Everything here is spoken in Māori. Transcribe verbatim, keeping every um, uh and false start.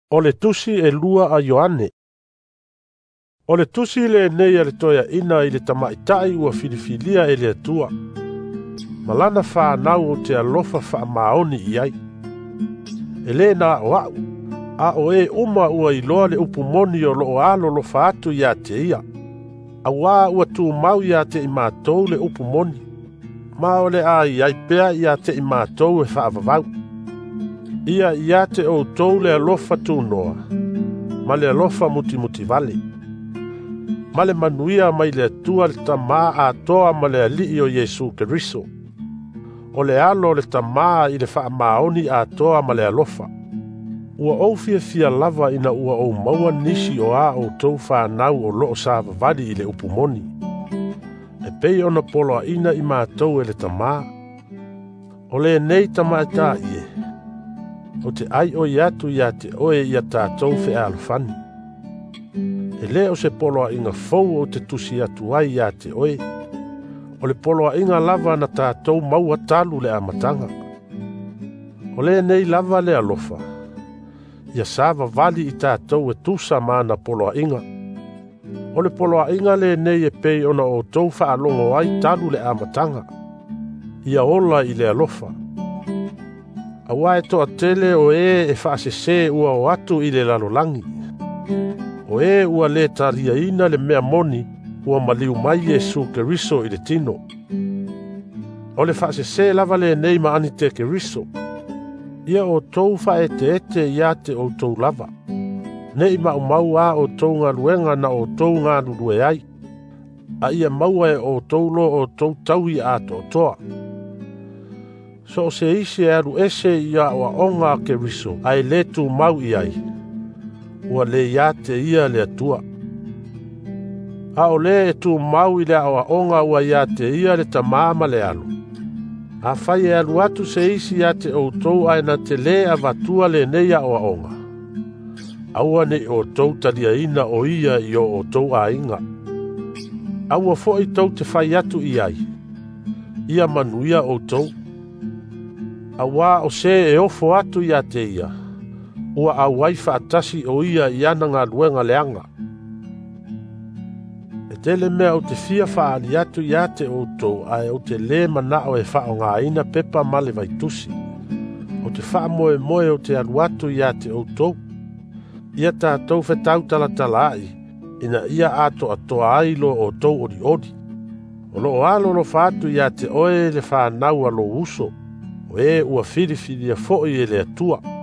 O le tusi e lua a Ioane. O le tusi le nei le toia ina i le tamaitai ua filifilia e le atua. Malana whanau o te alofa wha maoni i ai. E le na o au, a o e uma ua iloa le upumoni o loo alo lo atu ia te ia. A wā ua tu mau ia te i mātou le upumoni. Ma o le a i ai pea ia te i mātou e whaavavau. Ia ia te o tou le alofa tu noa. Ma le alofa muti muti vale. Ma le manuia mai le atua le tamaa a toa ma le alii o Yesu Keriso. O le alo le tamaa i le wha maoni a toa ma le alofa. Ua ou fia fia lava ina ua ou maua nisi o a o tou whanau o loo sa vavadi i le upumoni. E pei ona polo a ina i mātou e le tamaa. O le nei tamaa ta ie. O te ai o iatu ia te oe ia tātou fe alfani. E le o se polo a inga fau o te tusi atu ai ia te oe. O le polo a inga lava na tātou maua talu le amatanga. O le nei lava le alofa. Ia sava vali i tātou e tusa maana polo a inga. O le polo a inga le nei e pei ona o tou wha alongo ai talu le amatanga. Ia ola i le alofa. Awa e toa tele o e e whaasese ua o atu i le lalolangi. O e ua le taria ina le mea moni ua maliu mai Yesu Keriso i le tino. O le whaasese lava le nei maani te Keriso. Ia o tou wha ete ete ia te o tou lava. Nei mau mau a o tou ngā luenga na o tou ngā lulue ai. A ia maua e o tou lo o tou taui a to toa. So se isi e aru ese ia wa onga Keriso ai le tu mau i ai. Ua le ia te ia le atua. A o le e tu mau i le awa onga ua ia te ia le tamama le alu. A fai e alu atu se isi ia te o tou ai na te le a vatua le neia awa onga. Aua ne o tou talia ina o ia i o tou a inga. Aua fo i tou te fai atu i ai. Ia manuia o tou. Awa o se e ofo atu ia te ia. Ua au ai whaatasi o ia i ana ngā luenga leanga. E tele mea o te fia whaali atu ia te o tou ai o te le manao e wha o ngā ina pepa male vai tusi. O te wha moe moe o te alu atu ia te o tou. Ia tātou whetau tala tala ai. Ina ia ato atoa ailo o tou ori ori. O lo alo lo whaatu ia te oe le whanau alo uso. O e ua whiriwhiri a fo'i e le atua.